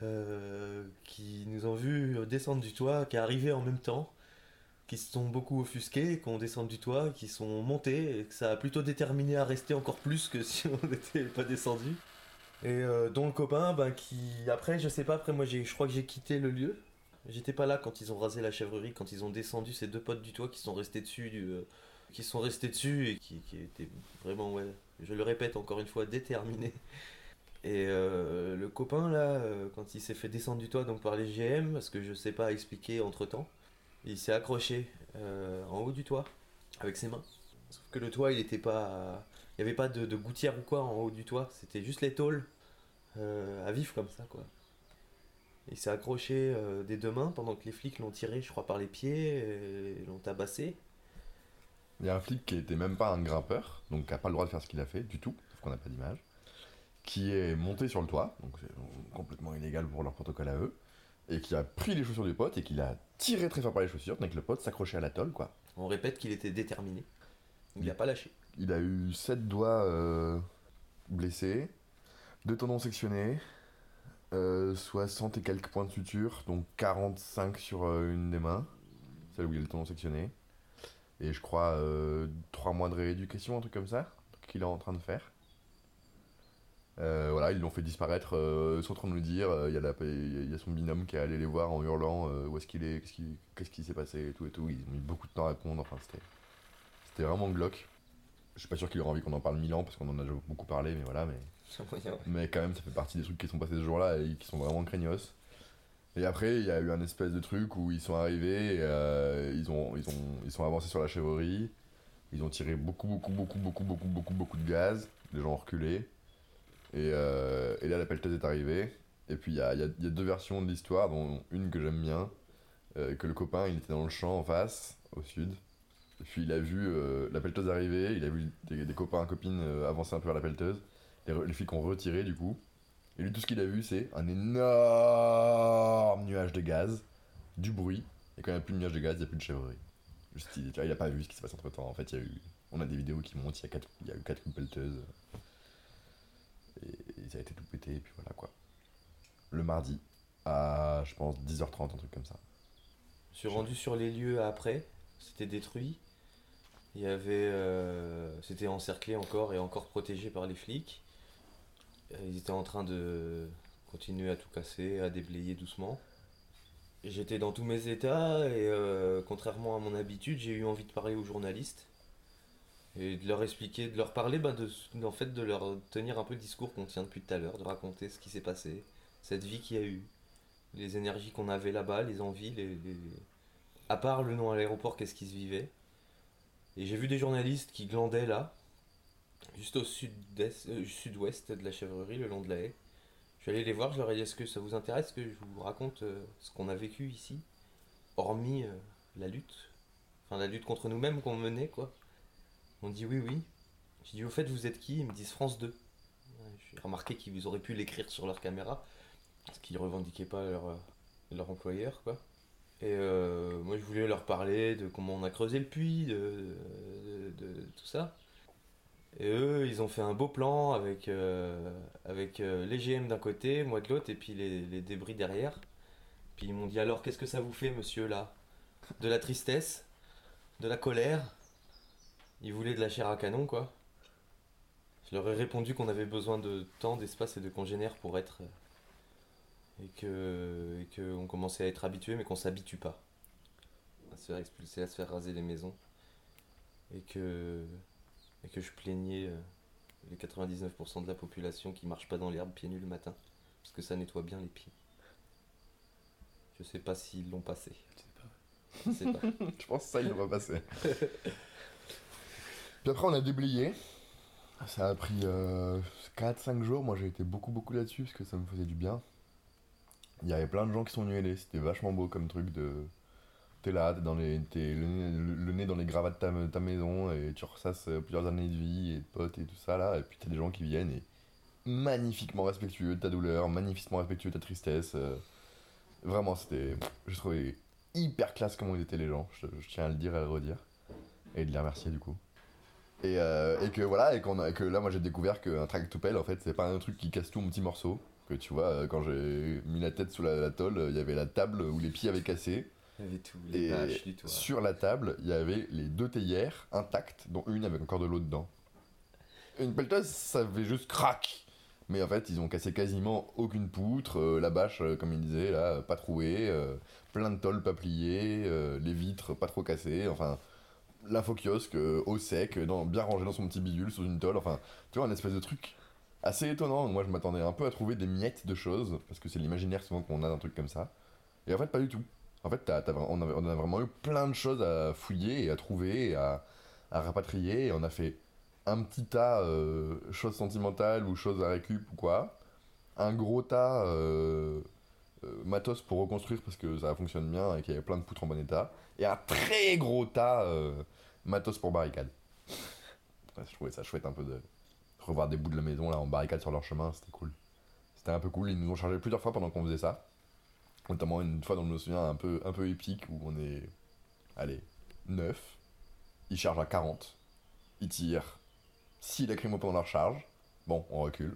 qui nous ont vus descendre du toit, qui arrivaient en même temps, qui se sont beaucoup offusqués, qui ont descendu du toit, qui sont montés, et que ça a plutôt déterminé à rester encore plus que si on n'était pas descendu. Et dont le copain, qui après, je sais pas, après moi je crois que j'ai quitté le lieu. J'étais pas là quand ils ont rasé la Chèvrerie, quand ils ont descendu ces 2 potes du toit qui sont restés dessus, et qui étaient vraiment, je le répète encore une fois, déterminés. Et le copain là, quand il s'est fait descendre du toit donc par les GM, parce que je sais pas expliquer entre temps, il s'est accroché en haut du toit avec ses mains. Sauf que le toit il était pas, il y avait pas de gouttière ou quoi en haut du toit, c'était juste les tôles à vif comme ça quoi. Il s'est accroché des 2 mains pendant que les flics l'ont tiré, je crois, par les pieds, et l'ont tabassé. Il y a un flic qui était même pas un grimpeur, donc qui a pas le droit de faire ce qu'il a fait du tout, sauf qu'on n'a pas d'image, qui est monté sur le toit, donc c'est complètement illégal pour leur protocole à eux, et qui a pris les chaussures du pote et qui l'a tiré très fort par les chaussures, donc le pote s'accrochait à la tôle, quoi. On répète qu'il était déterminé. Il a pas lâché. Il a eu 7 doigts blessés, 2 tendons sectionnés, 60 et quelques points de suture, donc 45 sur une des mains, celle où il y a le tendon sectionné. Et je crois 3 mois de rééducation, un truc comme ça, qu'il est en train de faire. Voilà, ils l'ont fait disparaître sans trop nous le dire. Il y a son binôme qui est allé les voir en hurlant où est-ce qu'il est, qu'est-ce qui s'est passé et tout. Ils ont mis beaucoup de temps à répondre, enfin c'était vraiment glauque. Je suis pas sûr qu'il aurait envie qu'on en parle 1000 ans parce qu'on en a déjà beaucoup parlé, mais voilà, mais quand même ça fait partie des trucs qui sont passés ce jour-là et qui sont vraiment craignos. Et après il y a eu un espèce de truc où ils sont arrivés, et, ils sont avancés sur la chèvrerie, ils ont tiré beaucoup de gaz, les gens ont reculé. Et là la pelleteuse est arrivée. Et puis il y a 2 versions de l'histoire, dont une que j'aime bien, que le copain il était dans le champ en face, au sud. Et puis il a vu la pelleteuse arriver, il a vu des copains et copines avancer un peu vers la pelleteuse. Les flics ont retiré du coup. Et lui tout ce qu'il a vu c'est un énorme nuage de gaz, du bruit. Et quand il n'y a plus de nuage de gaz, il n'y a plus de chèvrerie. Juste il a pas vu ce qui s'est passé entre temps. En fait on a des vidéos qui montrent, il y a eu 4 pelleteuses. Et ça a été tout pété, et puis voilà quoi. Le mardi, à je pense 10h30, un truc comme ça. Je suis rendu sur les lieux après, c'était détruit. Il y avait. C'était encerclé encore et encore protégé par les flics. Ils étaient en train de continuer à tout casser, à déblayer doucement. Et j'étais dans tous mes états et contrairement à mon habitude, j'ai eu envie de parler aux journalistes. Et de leur expliquer, de leur parler, en fait, de leur tenir un peu le discours qu'on tient depuis tout à l'heure, de raconter ce qui s'est passé, cette vie qu'il y a eu, les énergies qu'on avait là-bas, les envies, à part le nom à l'aéroport, qu'est-ce qui se vivait. Et j'ai vu des journalistes qui glandaient là, juste au sud-ouest de la chèvrerie, le long de la haie. Je suis allé les voir, je leur ai dit, est-ce que ça vous intéresse que je vous raconte ce qu'on a vécu ici, hormis la lutte, enfin la lutte contre nous-mêmes qu'on menait, quoi. On dit oui, oui. J'ai dit au fait, vous êtes qui? Ils me disent France 2. J'ai remarqué qu'ils auraient pu l'écrire sur leur caméra, parce qu'ils revendiquaient pas leur employeur, quoi. Et moi, je voulais leur parler de comment on a creusé le puits, de tout ça. Et eux, ils ont fait un beau plan avec les GM d'un côté, moi de l'autre, et puis les débris derrière. Puis ils m'ont dit alors, qu'est-ce que ça vous fait, monsieur, là? De la tristesse? De la colère? Ils voulaient de la chair à canon, quoi. Je leur ai répondu qu'on avait besoin de temps, d'espace et de congénères pour être. Et que on commençait à être habitué, mais qu'on s'habitue pas. À se faire expulser, à se faire raser les maisons. Et que je plaignais les 99% de la population qui marche pas dans l'herbe pieds nus le matin. Parce que ça nettoie bien les pieds. Je sais pas s'ils l'ont passé. Je sais pas. Je pense que ça, ils l'ont pas passé. Puis après, on a déblayé. Ça a pris 4-5 jours. Moi, j'ai été beaucoup là-dessus parce que ça me faisait du bien. Il y avait plein de gens qui sont venus aider. C'était vachement beau comme truc de. T'es là, t'es le nez dans les gravats de ta maison et tu ressasses plusieurs années de vie et de potes et tout ça là. Et puis t'as des gens qui viennent et magnifiquement respectueux de ta douleur, magnifiquement respectueux de ta tristesse. Vraiment, j'ai trouvé hyper classe comment ils étaient les gens. Je tiens à le dire et à le redire. Et de les remercier du coup. Et que voilà, et que là moi j'ai découvert qu'un tractopelle en fait c'est pas un truc qui casse tout en petits morceaux. Que tu vois, quand j'ai mis la tête sous la tôle, il y avait la table où les pieds avaient cassé. Il y avait tout, les bâches, du toit. Sur la table, il y avait les 2 théières intactes, dont une avec encore de l'eau dedans. Une pelleteuse, ça fait juste crac. Mais en fait, ils ont cassé quasiment aucune poutre, la bâche, comme il disait, là, pas trouée, plein de tôles pas pliées, les vitres pas trop cassées, enfin, l'info-kiosque au sec, bien rangé dans son petit bidule sous une tôle, enfin, tu vois, un espèce de truc assez étonnant. Moi, je m'attendais un peu à trouver des miettes de choses, parce que c'est l'imaginaire souvent qu'on a d'un truc comme ça. Et en fait, pas du tout. En fait, on a vraiment eu plein de choses à fouiller et à trouver et à rapatrier. Et on a fait un petit tas choses sentimentales ou choses à récup ou quoi. Un gros tas matos pour reconstruire parce que ça fonctionne bien et qu'il y avait plein de poutres en bon état. Et un très gros tas matos pour barricade. Je trouvais ça chouette un peu de revoir des bouts de la maison là en barricade sur leur chemin, c'était cool. C'était un peu cool, ils nous ont chargé plusieurs fois pendant qu'on faisait ça. Notamment une fois dont je me souviens un peu épique où on est, allez, 9. Ils chargent à 40. ils tirent 6 lacrymos pendant leur charge. Bon, on recule.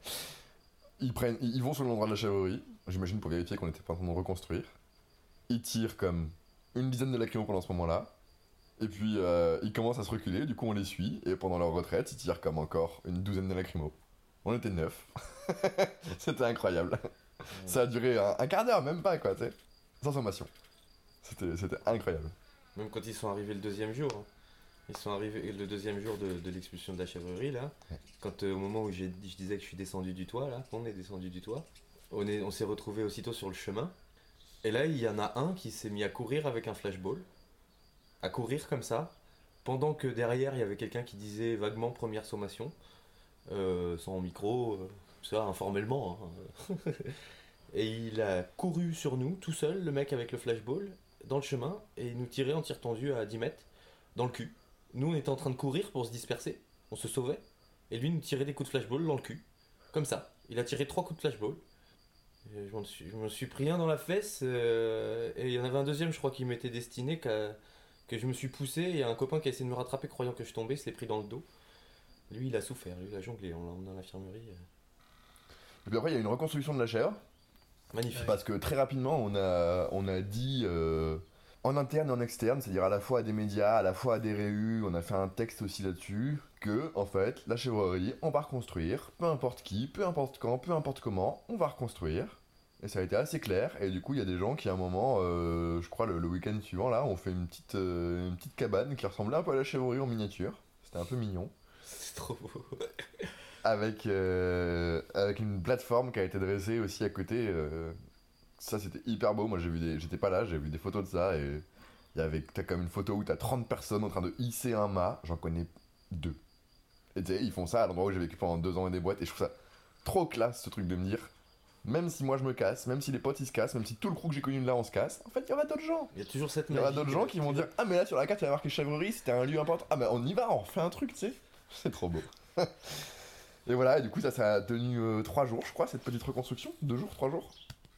Ils vont sur l'endroit de la chèvrerie, j'imagine pour vérifier qu'on n'était pas en train de reconstruire. Ils tirent comme une dizaine de lacrymos pendant ce moment-là. Et puis ils commencent à se reculer, du coup on les suit, et pendant leur retraite, ils tirent comme encore une douzaine de lacrymos. On était 9. C'était incroyable. Ça a duré un quart d'heure, même pas quoi, tu sais. Sans sommation. C'était incroyable. Même quand ils sont arrivés le deuxième jour. Hein. Ils sont arrivés le deuxième jour de l'expulsion de la chèvrerie, là. Ouais. Quand au moment où je disais que je suis descendu du toit, là, qu'on est descendu du toit, on s'est retrouvés aussitôt sur le chemin. Et là, il y en a un qui s'est mis à courir avec un flashball. À courir comme ça, pendant que derrière, il y avait quelqu'un qui disait vaguement première sommation, sans micro, ça, informellement. Hein. Et il a couru sur nous, tout seul, le mec avec le flashball, dans le chemin, et il nous tirait en tir tendu à 10 mètres, dans le cul. Nous, on était en train de courir pour se disperser, on se sauvait, et lui nous tirait des coups de flashball dans le cul, comme ça. Il a tiré 3 coups de flashball. Et je me suis pris un dans la fesse, et il y en avait un deuxième, je crois, qui m'était destiné, que je me suis poussé, et il y a un copain qui a essayé de me rattraper croyant que je tombais, se l'est pris dans le dos. Lui, il a souffert, lui, il a jonglé, on l'a emmené à l'infirmerie. Et puis après, il y a une reconstruction de la chèvre. Magnifique. Parce que très rapidement, on a dit en interne et en externe, c'est-à-dire à la fois à des médias, à la fois à des réus, on a fait un texte aussi là-dessus, que, en fait, la chèvrerie, on va reconstruire, peu importe qui, peu importe quand, peu importe comment, on va reconstruire. Et ça a été assez clair, et du coup, il y a des gens qui, à un moment, je crois le week-end suivant, là, ont fait une petite cabane qui ressemblait un peu à la chèvrerie en miniature. C'était un peu mignon. C'est trop beau. Avec une plateforme qui a été dressée aussi à côté. Ça, c'était hyper beau. Moi, j'étais pas là, j'ai vu des photos de ça. Et t'as comme une photo où t'as 30 personnes en train de hisser un mât. J'en connais 2. Et tu sais, ils font ça à l'endroit où j'ai vécu pendant 2 ans et des boîtes. Et je trouve ça trop classe, ce truc de me dire, même si moi je me casse, même si les potes ils se cassent, même si tout le crew que j'ai connu de là on se casse, en fait, il y aura d'autres gens. Il y a toujours cette Il y aura d'autres gens qui vont dire ah, mais là sur la carte il y a marqué chèvrerie, c'était un lieu important. Ah, mais on y va, on refait un truc, tu sais. C'est trop beau. Et voilà, et du coup, ça a tenu 3 jours, je crois, cette petite reconstruction. 2 jours, 3 jours.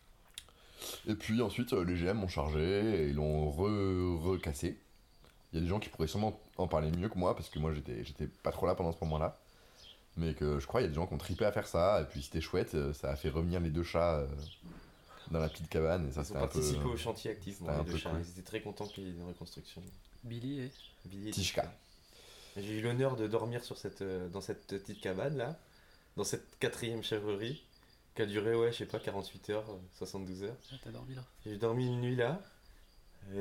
Et puis ensuite, les GM m'ont chargé et ils l'ont recassé. Il y a des gens qui pourraient sûrement en parler mieux que moi, parce que moi, j'étais pas trop là pendant ce moment-là. Mais que je crois qu'il y a des gens qui ont tripé à faire ça, et puis c'était chouette, ça a fait revenir les 2 chats dans la petite cabane, et ça c'était un peu... Ils ont participé au chantier activement, les 2 chats, cool. ils étaient très contents qu'il y ait une reconstruction. Billy et Tishka. J'ai eu l'honneur de dormir dans cette petite cabane là, dans cette 4e chèvrerie, qui a duré, ouais, je sais pas, 48 heures, 72 heures. Ah, t'as dormi là? J'ai dormi une nuit là, et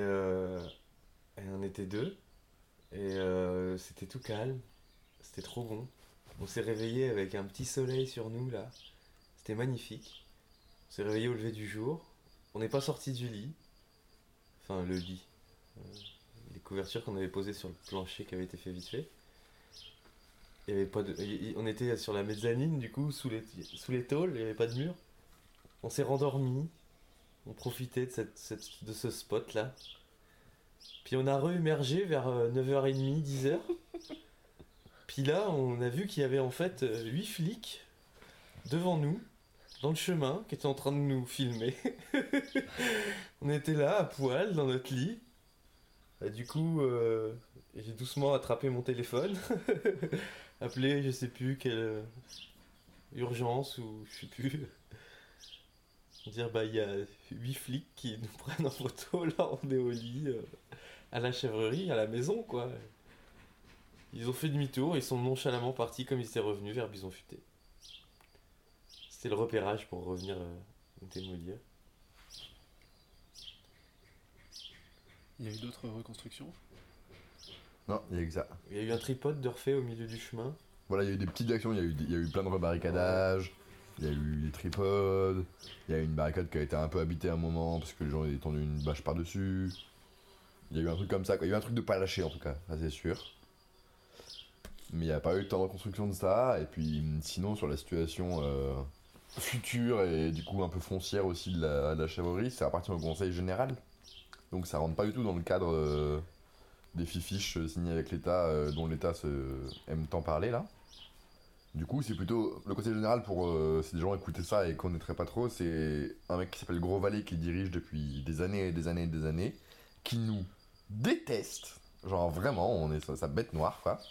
on était 2, et c'était tout calme, c'était trop bon. On s'est réveillé avec un petit soleil sur nous là, c'était magnifique. On s'est réveillé au lever du jour, on n'est pas sorti du lit, enfin le lit. Les couvertures qu'on avait posées sur le plancher qui avait été fait vite fait. Il y avait pas on était sur la mezzanine du coup, sous les tôles, il n'y avait pas de mur. On s'est rendormi, on profitait de ce spot là. Puis on a re-émergé vers 9h30, 10h. Puis là, on a vu qu'il y avait en fait 8 flics devant nous, dans le chemin, qui étaient en train de nous filmer. On était là, à poil, dans notre lit. Et du coup, j'ai doucement attrapé mon téléphone, appelé je sais plus quelle urgence ou je sais plus. Dire bah il y a 8 flics qui nous prennent en photo, là on est au lit, à la chèvrerie, à la maison quoi. Ils ont fait demi-tour, ils sont nonchalamment partis comme ils étaient revenus vers Bison Futé. C'était le repérage pour revenir démolir. Il y a eu d'autres reconstructions? Non, il y a eu que ça. Il y a eu un tripode de refait au milieu du chemin. Voilà, il y a eu des petites actions, il y a eu plein de rebarricadages, il y a eu des tripodes, il y a eu une barricade qui a été un peu habitée à un moment parce que les gens avaient tendu une bâche par-dessus. Il y a eu un truc comme ça, quoi. Il y a eu un truc de pas lâcher en tout cas, ça c'est sûr. Mais il n'y a pas eu tant de reconstruction de ça, et puis sinon sur la situation future et du coup un peu foncière aussi de la chèvrerie, ça appartient au conseil général. Donc ça rentre pas du tout dans le cadre des fiches signées avec l'État, dont l'État aime tant parler là. Du coup c'est plutôt le conseil général pour si des gens écoutaient ça et connaîtraient pas trop, c'est un mec qui s'appelle Gros Vallée qui dirige depuis des années et des années et des années, qui nous déteste, genre vraiment on est sa bête noire quoi.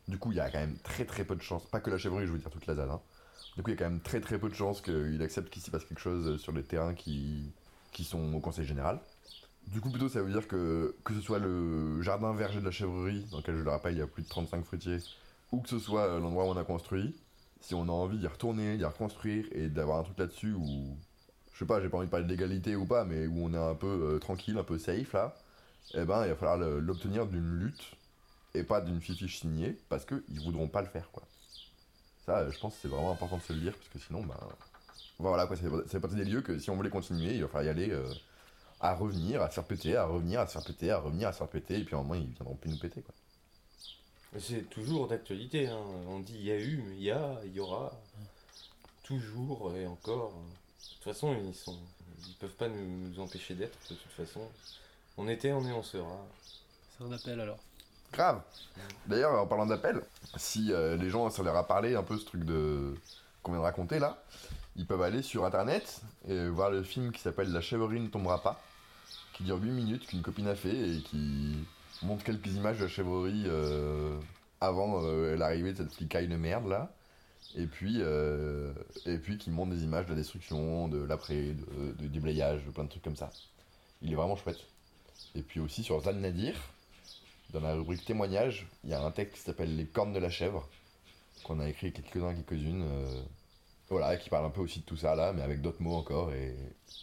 Du coup, il y a quand même très très peu de chances, pas que la chèvrerie, je veux dire toute la ZAD, hein. Du coup, il y a quand même très très peu de chances qu'il accepte qu'il s'y passe quelque chose sur les terrains qui sont au conseil général. Du coup, plutôt, ça veut dire que ce soit le jardin verger de la chèvrerie, dans lequel je le rappelle, il y a plus de 35 fruitiers, ou que ce soit l'endroit où on a construit, si on a envie d'y retourner, d'y reconstruire et d'avoir un truc là-dessus où, je sais pas, j'ai pas envie de parler de l'égalité ou pas, mais où on est un peu tranquille, un peu safe là, eh ben, il va falloir l'obtenir d'une lutte et pas d'une fiche signée, parce qu'ils voudront pas le faire, quoi. Ça, je pense que c'est vraiment important de se le dire, parce que sinon, ben. Voilà, quoi, c'est partie des lieux que si on voulait continuer, il va falloir y aller à revenir, à se faire péter, à revenir, à se faire péter, à revenir, à se faire péter, et puis à un moment, ils viendront plus nous péter, quoi. C'est toujours d'actualité, hein. On dit il y a eu, mais il y aura. Toujours et encore. De toute façon, ils peuvent pas nous empêcher d'être, de toute façon. On était, on est, on sera. C'est un appel alors. Grave. D'ailleurs, en parlant d'appel, si les gens, ça leur a parlé un peu ce truc qu'on vient de raconter là, ils peuvent aller sur internet et voir le film qui s'appelle La chèvrerie ne tombera pas, qui dure 8 minutes, qu'une copine a fait et qui montre quelques images de la chèvrerie avant l'arrivée de cette flicaille de merde là, et puis qui montre des images de la destruction, de l'après, du déblayage, de plein de trucs comme ça. Il est vraiment chouette. Et puis aussi sur Zan Nadir, dans la rubrique témoignages, il y a un texte qui s'appelle Les cornes de la chèvre, qu'on a écrit quelques-unes, voilà, qui parle un peu aussi de tout ça là, mais avec d'autres mots encore, et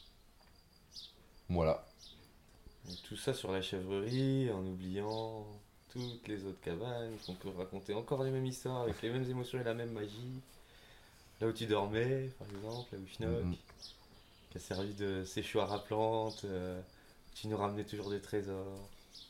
voilà. Et tout ça sur la chèvrerie, en oubliant toutes les autres cabanes, qu'on peut raconter encore les mêmes histoires, avec les mêmes émotions et la même magie. Là où tu dormais, par exemple, là où Schnock, qui a servi de séchoir à plantes, qui nous ramenait toujours des trésors.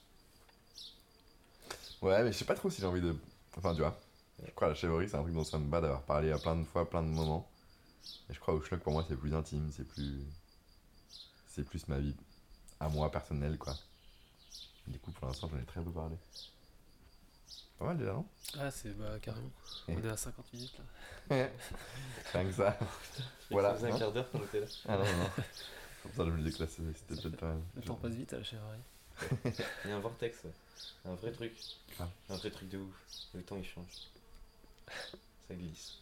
Ouais, mais je sais pas trop si j'ai envie de... Enfin, tu vois, je crois que la chèvrerie, c'est un truc dont ça me bat d'avoir parlé à plein de fois, plein de moments. Et je crois au Schnock, pour moi, c'est plus intime, c'est plus ma vie à moi, personnelle, quoi. Du coup, pour l'instant, j'en ai très peu parlé. Pas mal déjà, non? Ah, c'est carrément. On est à 50 minutes là. Rien que ça. Voilà. Ça faisait un quart d'heure qu'on était là. Ah non. Comme ça, je me disais que là, c'était peut-être pas mal. Le temps passe vite à la chèvrerie. Il y a un vortex, ouais. Un vrai truc. Ah. Un vrai truc de ouf. Le temps il change. Ça glisse.